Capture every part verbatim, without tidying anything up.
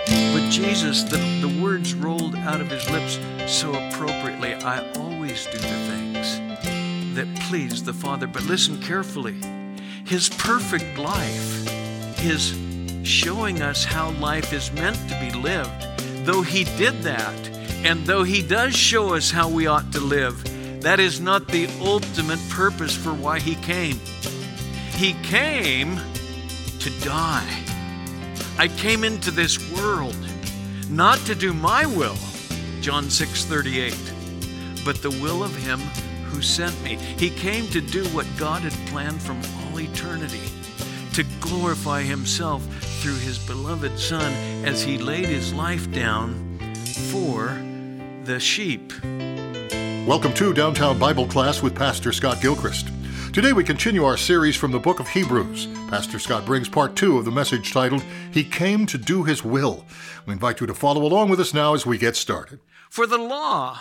But Jesus, the, the words rolled out of his lips so appropriately. I always do the things that please the Father. But listen carefully. His perfect life is showing us how life is meant to be lived. Though he did that, and though he does show us how we ought to live, that is not the ultimate purpose for why he came. He came to die. I came into this world not to do my will, John six thirty-eight, but the will of him who sent me. He came to do what God had planned from all eternity, to glorify himself through his beloved Son as he laid his life down for the sheep. Welcome to Downtown Bible Class with Pastor Scott Gilchrist. Today we continue our series from the book of Hebrews. Pastor Scott brings part two of the message titled, He Came to Do His Will. We invite you to follow along with us now as we get started. For the law,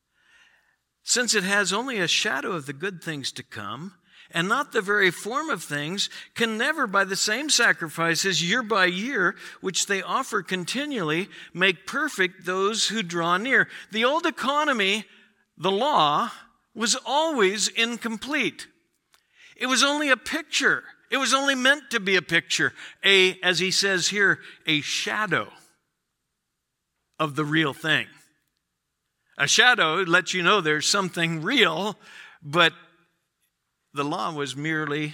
since it has only a shadow of the good things to come, and not the very form of things, can never by the same sacrifices year by year, which they offer continually, make perfect those who draw near. The old economy, the law, was always incomplete. It was only a picture. It was only meant to be a picture. A, as he says here, a shadow of the real thing. A shadow lets you know there's something real, but the law was merely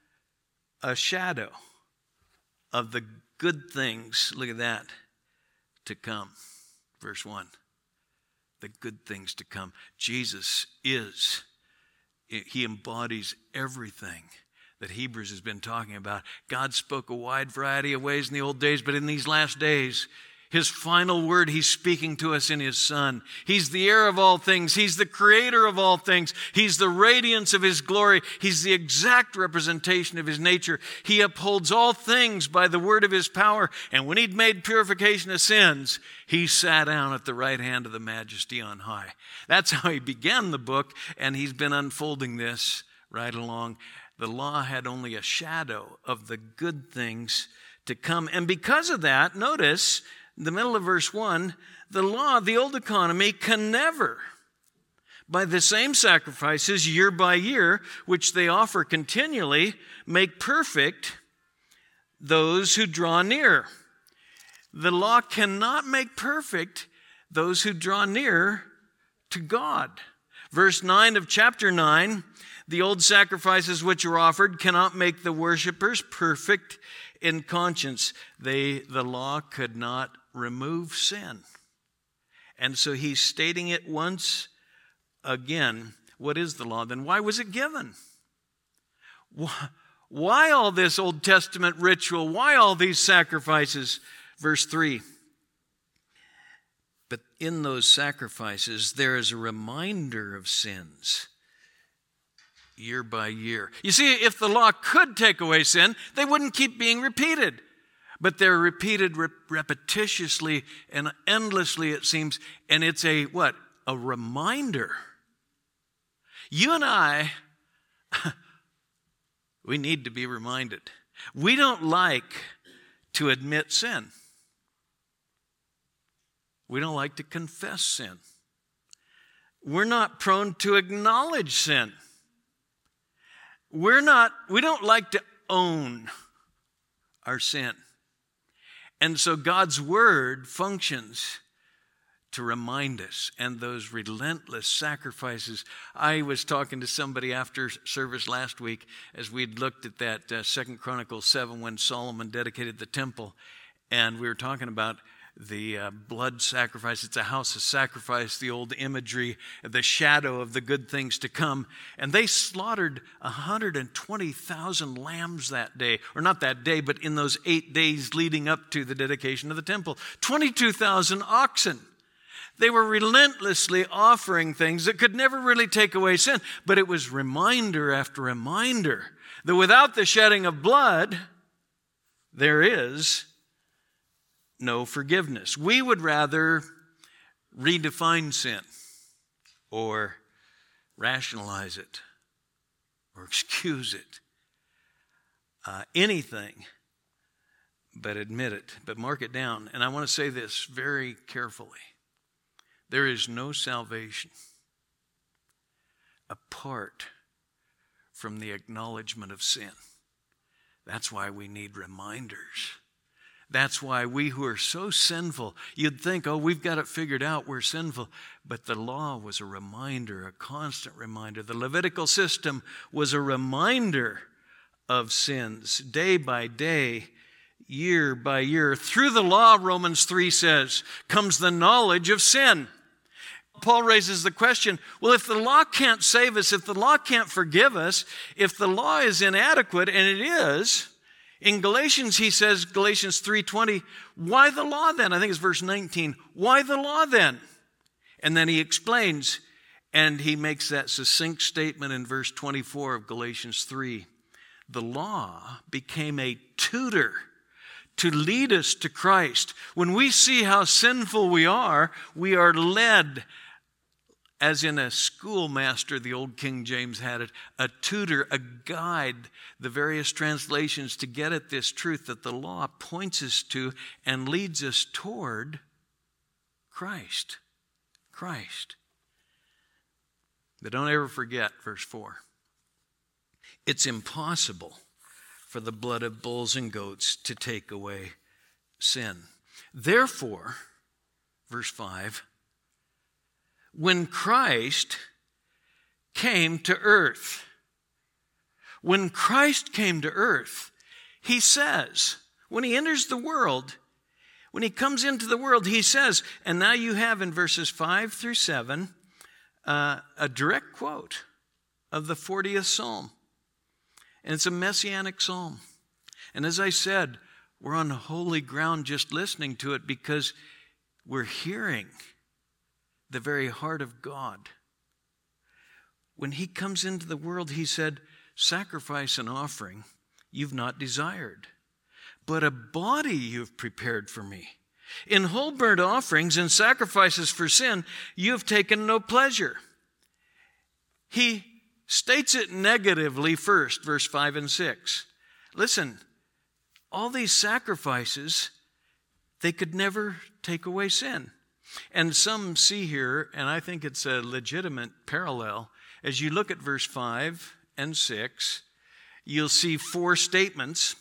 a shadow of the good things, look at that, to come. Verse one, the good things to come. Jesus is, he embodies everything that Hebrews has been talking about. God spoke a wide variety of ways in the old days, but in these last days, his final word, he's speaking to us in his Son. He's the heir of all things. He's the creator of all things. He's the radiance of his glory. He's the exact representation of his nature. He upholds all things by the word of his power. And when he'd made purification of sins, he sat down at the right hand of the Majesty on high. That's how he began the book, and he's been unfolding this right along. The law had only a shadow of the good things to come. And because of that, notice, in the middle of verse one, the law, the old economy, can never, by the same sacrifices year by year, which they offer continually, make perfect those who draw near. The law cannot make perfect those who draw near to God. Verse nine of chapter nine, the old sacrifices which are offered cannot make the worshipers perfect in conscience. They, the law could not remove sin. And so he's stating it once again. What is the law? Then why was it given? Why all this Old Testament ritual? Why all these sacrifices? Verse three. But in those sacrifices, there is a reminder of sins year by year. You see, if the law could take away sin, they wouldn't keep being repeated. But they're repeated rep- repetitiously and endlessly, it seems. And it's a, what? A reminder. You and I, we need to be reminded. We don't like to admit sin. We don't like to confess sin. We're not prone to acknowledge sin. We're not, we don't like to own our sin. And so God's word functions to remind us, and those relentless sacrifices. I was talking to somebody after service last week as we'd looked at that uh, Second Chronicles seven when Solomon dedicated the temple, and we were talking about the uh, blood sacrifice. It's a house of sacrifice, the old imagery, the shadow of the good things to come. And they slaughtered one hundred twenty thousand lambs that day, or not that day, but in those eight days leading up to the dedication of the temple. twenty-two thousand oxen. They were relentlessly offering things that could never really take away sin, but it was reminder after reminder that without the shedding of blood, there is no forgiveness. We would rather redefine sin or rationalize it or excuse it. Uh, anything but admit it, but mark it down. And I want to say this very carefully. There is no salvation apart from the acknowledgement of sin. That's why we need reminders. That's why we who are so sinful, you'd think, oh, we've got it figured out, we're sinful. But the law was a reminder, a constant reminder. The Levitical system was a reminder of sins day by day, year by year. Through the law, Romans three says, comes the knowledge of sin. Paul raises the question, well, if the law can't save us, if the law can't forgive us, if the law is inadequate, and it is, in Galatians he says, Galatians three twenty, why the law then? I think it's verse nineteen. Why the law then? And then he explains, and he makes that succinct statement in verse twenty-four of Galatians three. The law became a tutor to lead us to Christ. When we see how sinful we are, we are led, as in a schoolmaster, the old King James had it, a tutor, a guide, the various translations to get at this truth that the law points us to and leads us toward Christ. Christ. But don't ever forget, verse four. It's impossible for the blood of bulls and goats to take away sin. Therefore, verse five, when Christ came to earth, when Christ came to earth, he says, when he enters the world, when he comes into the world, he says, and now you have in verses five through seven, uh, a direct quote of the fortieth Psalm. And it's a messianic psalm. And as I said, we're on holy ground just listening to it because we're hearing the very heart of God. When he comes into the world, he said, sacrifice and offering you've not desired, but a body you've prepared for me. In whole burnt offerings and sacrifices for sin, you have taken no pleasure. He states it negatively first, verse five and six. Listen, all these sacrifices, they could never take away sin. And some see here, and I think it's a legitimate parallel, as you look at verse five and six, you'll see four statements.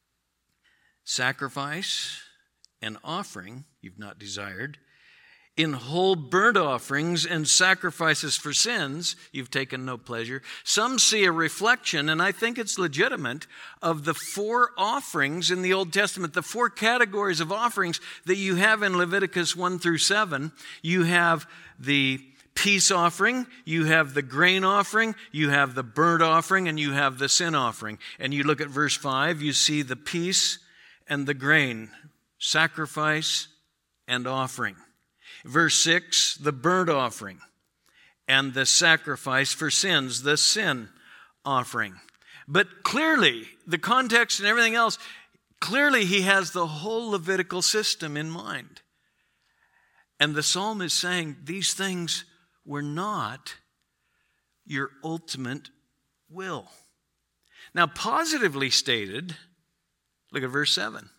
Sacrifice and offering you've not desired. In whole burnt offerings and sacrifices for sins, you've taken no pleasure. Some see a reflection, and I think it's legitimate, of the four offerings in the Old Testament, the four categories of offerings that you have in Leviticus one through seven. You have the peace offering, you have the grain offering, you have the burnt offering, and you have the sin offering. And you look at verse five, you see the peace and the grain, sacrifice and offering. Verse six, the burnt offering and the sacrifice for sins, the sin offering. But clearly, the context and everything else, clearly he has the whole Levitical system in mind. And the psalm is saying these things were not your ultimate will. Now, positively stated, look at verse seven.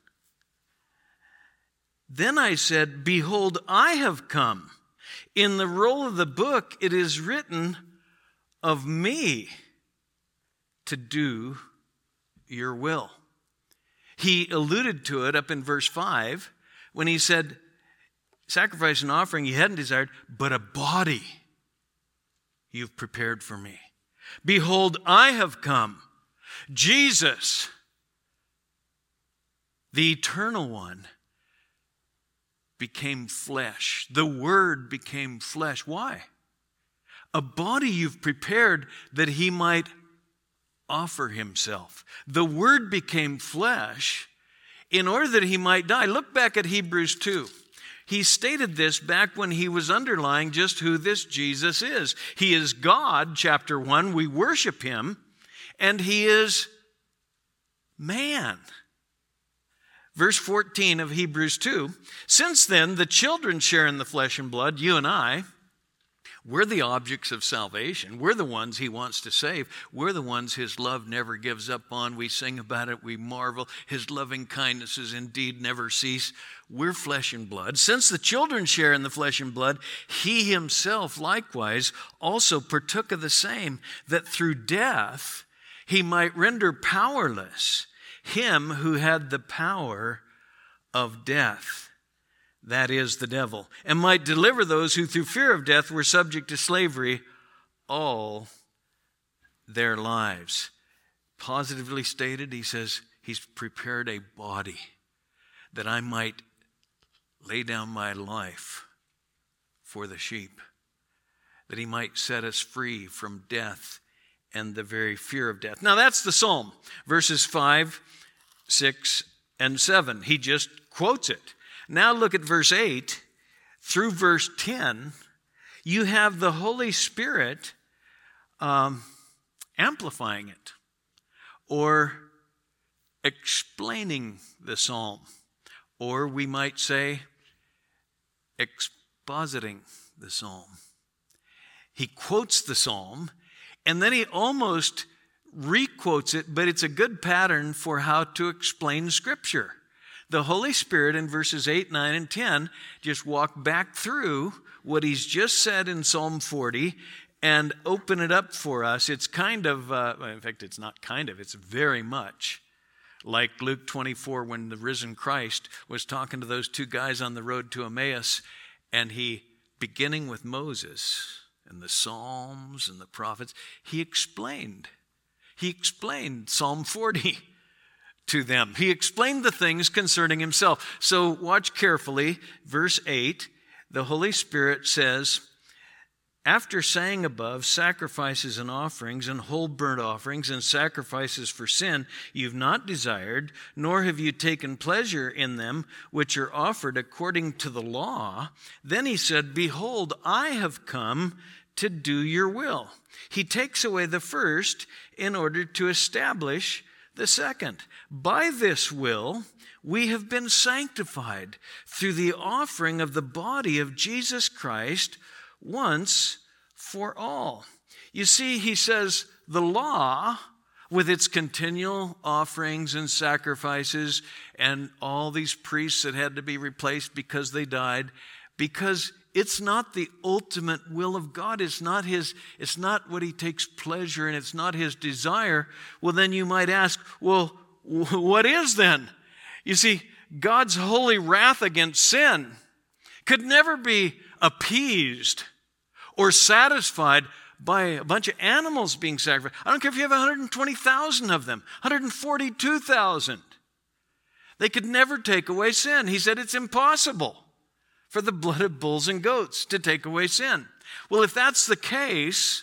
Then I said, behold, I have come. In the roll of the book it is written of me to do your will. He alluded to it up in verse five when he said, sacrifice and offering you hadn't desired, but a body you've prepared for me. Behold, I have come. Jesus, the eternal one, became flesh. The Word became flesh. Why? A body you've prepared that he might offer himself. The Word became flesh in order that he might die. Look back at Hebrews two. He stated this back when he was underlying just who this Jesus is. He is God, chapter one. We worship him. And he is man. Verse fourteen of Hebrews two, since then the children share in the flesh and blood, you and I, We're the objects of salvation. We're the ones he wants to save. We're the ones his love never gives up on. We sing about it. We marvel. His loving kindnesses indeed never cease. We're flesh and blood. Since the children share in the flesh and blood, he himself likewise also partook of the same, that through death he might render powerless him who had the power of death, that is, the devil, and might deliver those who through fear of death were subject to slavery all their lives. Positively stated, he says, he's prepared a body that I might lay down my life for the sheep, that he might set us free from death and the very fear of death. Now that's the psalm, verses five, six, and seven. He just quotes it. Now look at verse eight through verse ten. You have the Holy Spirit um, amplifying it or explaining the psalm, or we might say expositing the psalm. He quotes the psalm and then he almost requotes it, but it's a good pattern for how to explain Scripture. The Holy Spirit in verses eight, nine, and ten just walk back through what he's just said in Psalm forty and open it up for us. It's kind of, uh, in fact, it's not kind of, it's very much like Luke twenty-four when the risen Christ was talking to those two guys on the road to Emmaus, and he, beginning with Moses and the Psalms and the prophets, he explained. He explained Psalm forty. To them. He explained the things concerning himself. So watch carefully. Verse eight, the Holy Spirit says, after saying above, sacrifices and offerings and whole burnt offerings and sacrifices for sin you've not desired, nor have you taken pleasure in them, which are offered according to the law. Then he said, behold, I have come to do your will. He takes away the first in order to establish the second. By this will, we have been sanctified through the offering of the body of Jesus Christ once for all. You see, he says the law, with its continual offerings and sacrifices and all these priests that had to be replaced because they died, because it's not the ultimate will of God. It's not his, it's not what he takes pleasure in. It's not his desire. Well, then you might ask, well, what is then? You see, God's holy wrath against sin could never be appeased or satisfied by a bunch of animals being sacrificed. I don't care if you have one hundred twenty thousand of them, one hundred forty-two thousand. They could never take away sin. He said it's impossible for the blood of bulls and goats to take away sin. Well, if that's the case,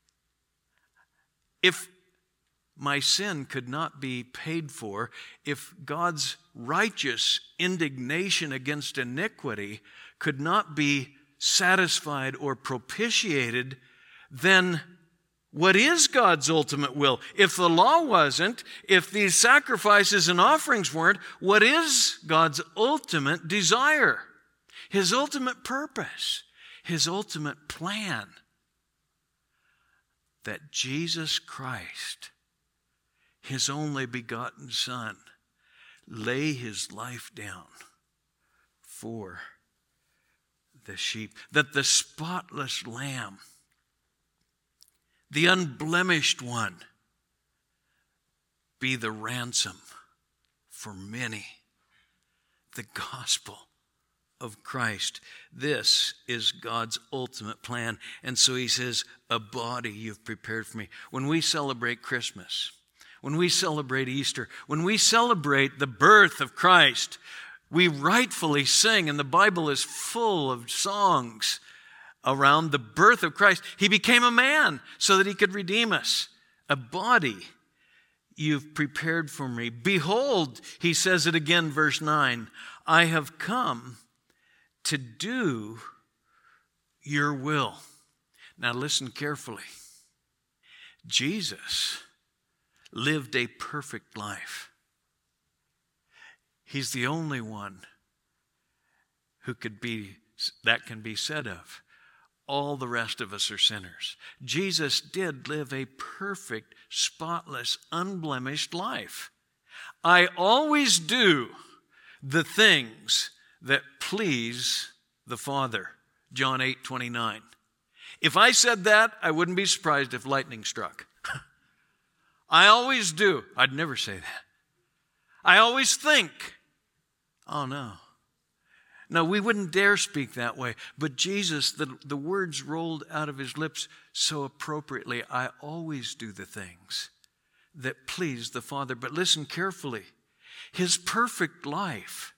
if my sin could not be paid for, if God's righteous indignation against iniquity could not be satisfied or propitiated, then what is God's ultimate will? If the law wasn't, if these sacrifices and offerings weren't, what is God's ultimate desire? His ultimate purpose, his ultimate plan, that Jesus Christ, his only begotten Son, lay his life down for the sheep, that the spotless Lamb, the unblemished one, be the ransom for many. The gospel of Christ. This is God's ultimate plan. And so he says, a body you've prepared for me. When we celebrate Christmas, when we celebrate Easter, when we celebrate the birth of Christ, we rightfully sing, and the Bible is full of songs around the birth of Christ. He became a man so that he could redeem us. A body you've prepared for me. Behold, he says it again, verse nine, I have come to do your will. Now listen carefully. Jesus lived a perfect life. He's the only one who could be, that can be said of. all the rest of us are sinners. Jesus did live a perfect, spotless, unblemished life. I always do the things that please the Father. John eight twenty-nine. If I said that, I wouldn't be surprised if lightning struck. I always do. I'd never say that. I always think. Oh, no. No, we wouldn't dare speak that way. But Jesus, the, the words rolled out of his lips so appropriately. I always do the things that please the Father. But listen carefully. His perfect life,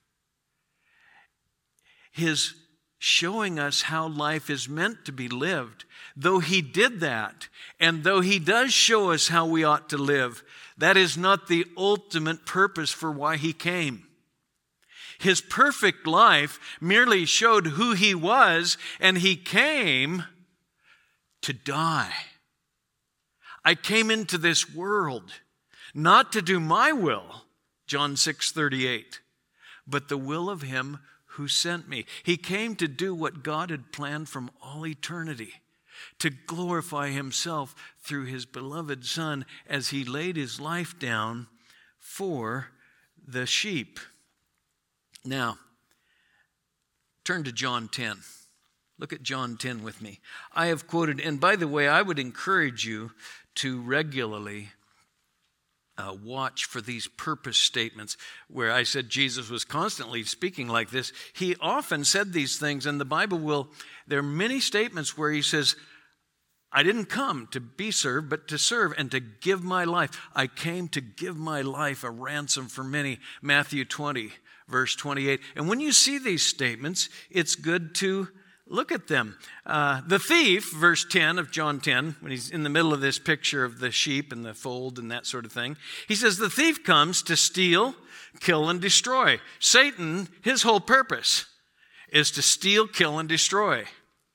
his showing us how life is meant to be lived, though he did that, and though he does show us how we ought to live, that is not the ultimate purpose for why he came. His perfect life merely showed who he was, and he came to die. I came into this world not to do my will, John six thirty-eight, but the will of him who sent me. He came to do what God had planned from all eternity, to glorify himself through his beloved Son as he laid his life down for the sheep. Now, turn to John ten. Look at John ten with me. I have quoted, and by the way, I would encourage you to regularly uh, watch for these purpose statements where I said Jesus was constantly speaking like this. He often said these things, and the Bible will, there are many statements where he says, I didn't come to be served, but to serve and to give my life. I came to give my life a ransom for many. Matthew twenty, verse twenty-eight. And when you see these statements, it's good to look at them. Uh, the thief, verse ten of John ten, when he's in the middle of this picture of the sheep and the fold and that sort of thing, he says, the thief comes to steal, kill, and destroy. Satan, his whole purpose is to steal, kill, and destroy.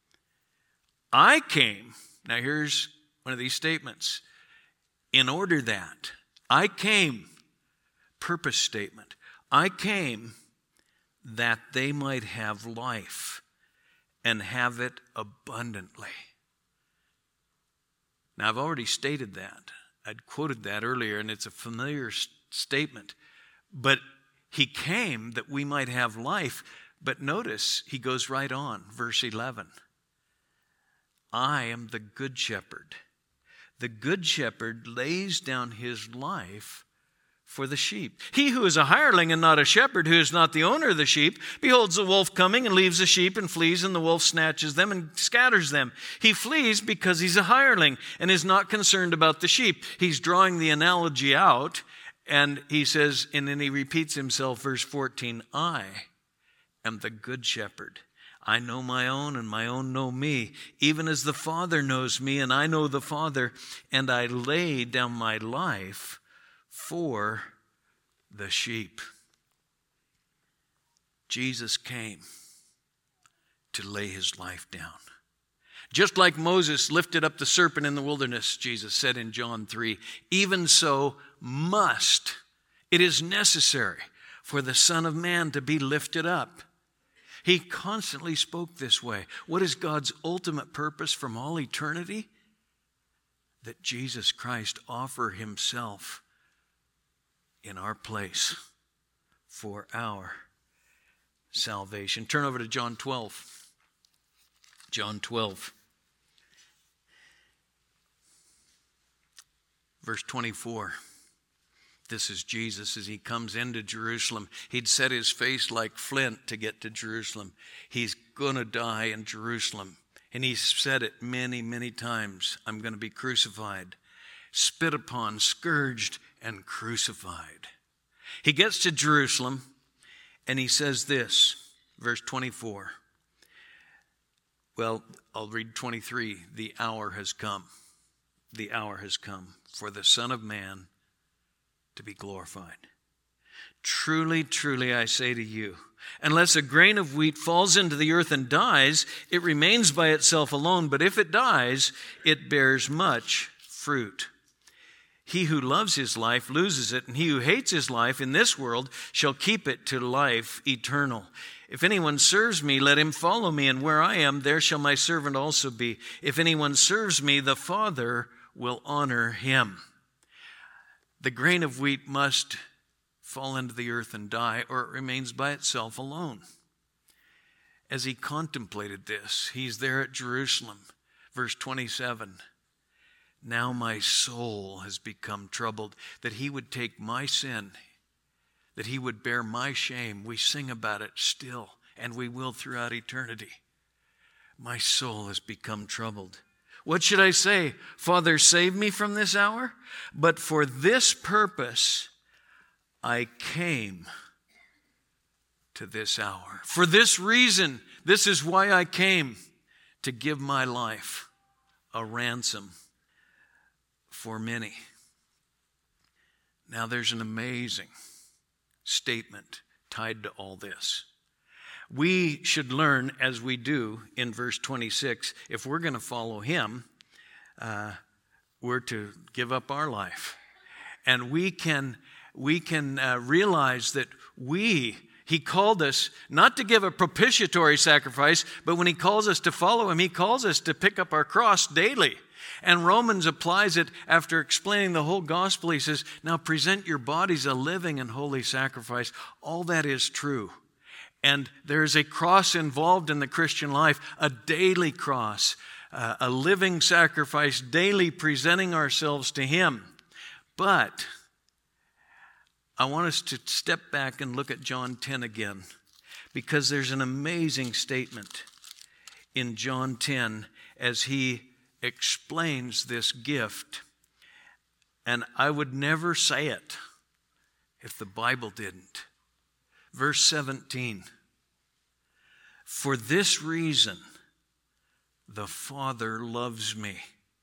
I came, now here's one of these statements, in order that, I came, purpose statement, I came that they might have life and have it abundantly. Now, I've already stated that. I'd quoted that earlier, and it's a familiar s- statement. But he came that we might have life. But notice, he goes right on, verse eleven. I am the good shepherd. The good shepherd lays down his life for the sheep. He who is a hireling and not a shepherd, who is not the owner of the sheep, beholds the wolf coming and leaves the sheep and flees, and the wolf snatches them and scatters them. He flees because he's a hireling and is not concerned about the sheep. He's drawing the analogy out, and he says, and then he repeats himself, verse fourteen, I am the good shepherd. I know my own, and my own know me, even as the Father knows me, and I know the Father, and I lay down my life for the sheep. Jesus came to lay his life down. Just like Moses lifted up the serpent in the wilderness, Jesus said in John three, even so must, it is necessary for the Son of Man to be lifted up. He constantly spoke this way. What is God's ultimate purpose from all eternity? That Jesus Christ offer himself in our place for our salvation. Turn over to John twelve. John twelve. Verse twenty-four. This is Jesus as he comes into Jerusalem. He'd set his face like flint to get to Jerusalem. He's going to die in Jerusalem. And he's said it many, many times. I'm going to be crucified, spit upon, scourged, and crucified. He gets to Jerusalem and he says this, verse twenty-four. Well, I'll read twenty-three. The hour has come. The hour has come for the Son of Man to be glorified. Truly, truly, I say to you, unless a grain of wheat falls into the earth and dies, it remains by itself alone. But if it dies, it bears much fruit. He who loves his life loses it, and he who hates his life in this world shall keep it to life eternal. If anyone serves me, let him follow me, and where I am, there shall my servant also be. If anyone serves me, the Father will honor him. The grain of wheat must fall into the earth and die, or it remains by itself alone. As he contemplated this, he's there at Jerusalem. Verse twenty-seven, now my soul has become troubled, that he would take my sin, that he would bear my shame. We sing about it still, and we will throughout eternity. My soul has become troubled. What should I say? Father, save me from this hour? But for this purpose I came to this hour. For this reason, this is why I came, to give my life a ransom for many. Now there's an amazing statement tied to all this. We should learn, as we do in verse twenty-six, if we're going to follow him, uh, we're to give up our life. And we can, we can uh, realize that we, he called us not to give a propitiatory sacrifice, but when he calls us to follow him, he calls us to pick up our cross daily. And Romans applies it after explaining the whole gospel. He says, now present your bodies a living and holy sacrifice. All that is true. And there is a cross involved in the Christian life, a daily cross, uh, a living sacrifice, daily presenting ourselves to him. But I want us to step back and look at John ten again, because there's an amazing statement in John ten as he explains this gift. And I would never say it if the Bible didn't. Verse seventeen, for this reason the Father loves me,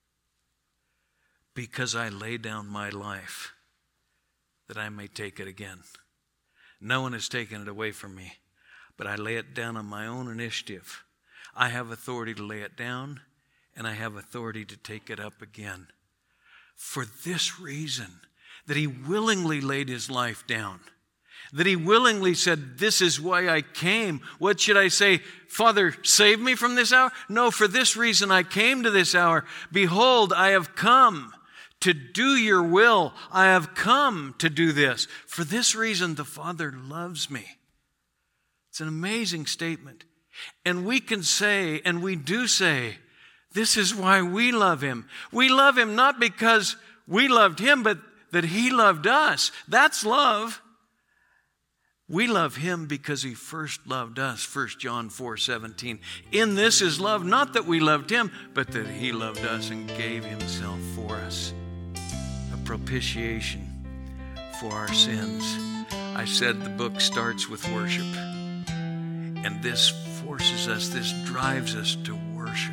because I lay down my life that I may take it again. No one has taken it away from me, but I lay it down on my own initiative. I have authority to lay it down, and I have authority to take it up again. For this reason, that he willingly laid his life down, that he willingly said, this is why I came. What should I say? Father, save me from this hour? No, for this reason I came to this hour. Behold, I have come to do your will. I have come to do this. For this reason the Father loves me. It's an amazing statement. And we can say, and we do say, this is why we love him. We love him not because we loved him, but that he loved us. That's love. We love him because he first loved us. First John four seventeen. In this is love, not that we loved him, but that he loved us and gave himself for us. A propitiation for our sins. I said the book starts with worship. And this forces us, this drives us to worship.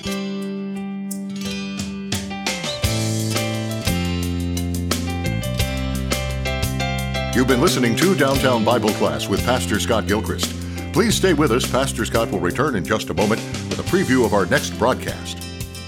You've been listening to Downtown Bible Class with Pastor Scott Gilchrist. Please stay with us. Pastor Scott will return in just a moment with a preview of our next broadcast.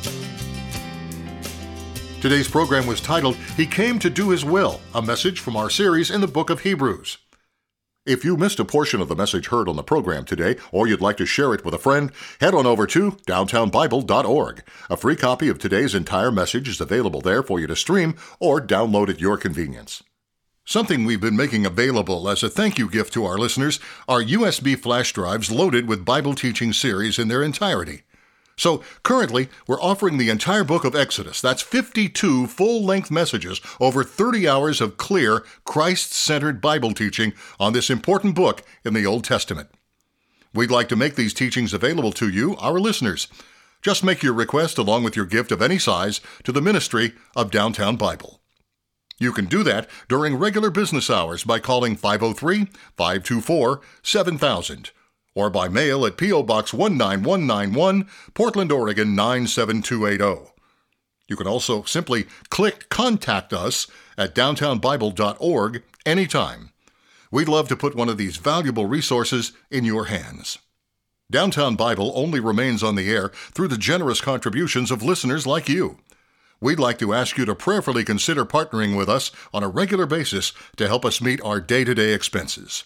Today's program was titled, He Came to Do His Will, a message from our series in the book of Hebrews. If you missed a portion of the message heard on the program today, or you'd like to share it with a friend, head on over to downtown bible dot org. A free copy of today's entire message is available there for you to stream or download at your convenience. Something we've been making available as a thank you gift to our listeners are U S B flash drives loaded with Bible teaching series in their entirety. So currently, we're offering the entire book of Exodus. That's fifty-two full-length messages over thirty hours of clear, Christ-centered Bible teaching on this important book in the Old Testament. We'd like to make these teachings available to you, our listeners. Just make your request along with your gift of any size to the ministry of Downtown Bible. You can do that during regular business hours by calling five oh three, five two four, seven thousand or by mail at P O Box one nine one nine one, Portland, Oregon nine seven two eight zero. You can also simply click Contact Us at downtown bible dot org anytime. We'd love to put one of these valuable resources in your hands. Downtown Bible only remains on the air through the generous contributions of listeners like you. We'd like to ask you to prayerfully consider partnering with us on a regular basis to help us meet our day-to-day expenses.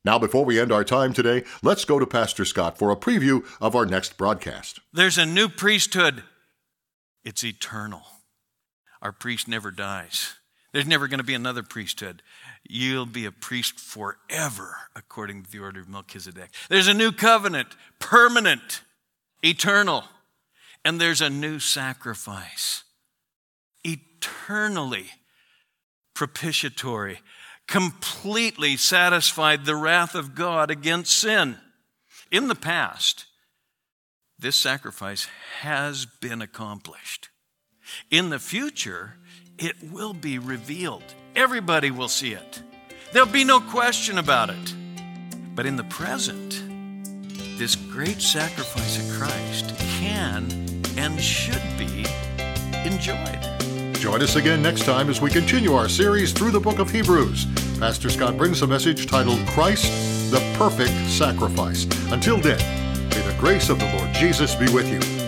Now, before we end our time today, let's go to Pastor Scott for a preview of our next broadcast. There's a new priesthood. It's eternal. Our priest never dies. There's never going to be another priesthood. You'll be a priest forever, according to the order of Melchizedek. There's a new covenant, permanent, eternal. And there's a new sacrifice, eternally propitiatory, completely satisfied the wrath of God against sin. In the past, this sacrifice has been accomplished. In the future, it will be revealed. Everybody will see it. There'll be no question about it. But in the present, this great sacrifice of Christ can and should be enjoyed. Join us again next time as we continue our series through the book of Hebrews. Pastor Scott brings a message titled Christ, the Perfect Sacrifice. Until then, may the grace of the Lord Jesus be with you.